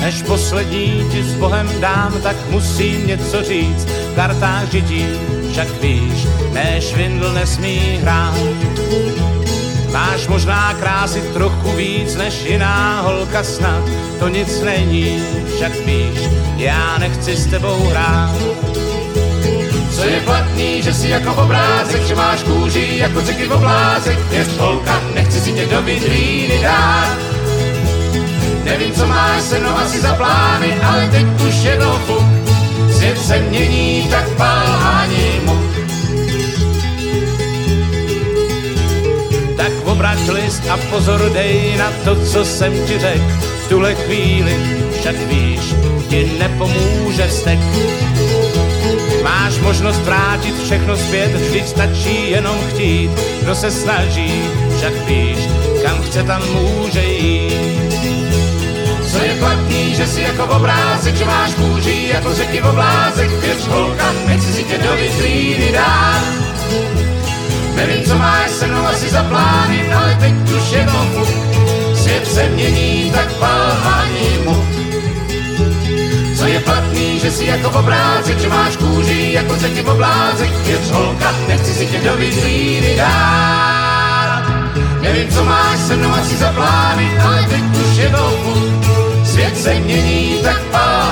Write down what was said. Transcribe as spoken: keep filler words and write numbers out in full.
Než poslední ti s Bohem dám, tak musím něco říct. V kartách žití však víš, ne švindl nesmí hrát. Máš možná krásy trochu víc než jiná holka snad. To nic není, však víš, já nechci s tebou hrát. Co je platný, že jsi jako obrázek, že máš kůži jako řeky v oblázek. Věř holka, nechci si tě do vitríny dát. Nevím, co máš se mnou asi za plány, ale teď už je to fuk. Svět se mění, tak pál ani muk. Tak obrať list a pozor dej na to, co jsem ti řekl. V tuhle chvíli však víš, ti nepomůže vztek. Máš možnost vrátit všechno zpět, vždyť stačí jenom chtít. Kdo se snaží, však víš, kam chce, tam může jít. Co je platný, že jsi jako obrázek, že máš kůži jako řeky v oblázek. Věř holka, nechci si tě do vitríny dát. Nevím, co máš se mnou asi za plány, ale teď už je to fuk. Svět se mění, tak pál ani muk. Co je platný, že jsi jako obrázek, že máš kůži jako řeky v oblázek. Věř holka, nechci si tě do vitríny dát. Nevím, co máš se mnou asi za plány, ale teď už je to fuk. Svět se mění, tak pál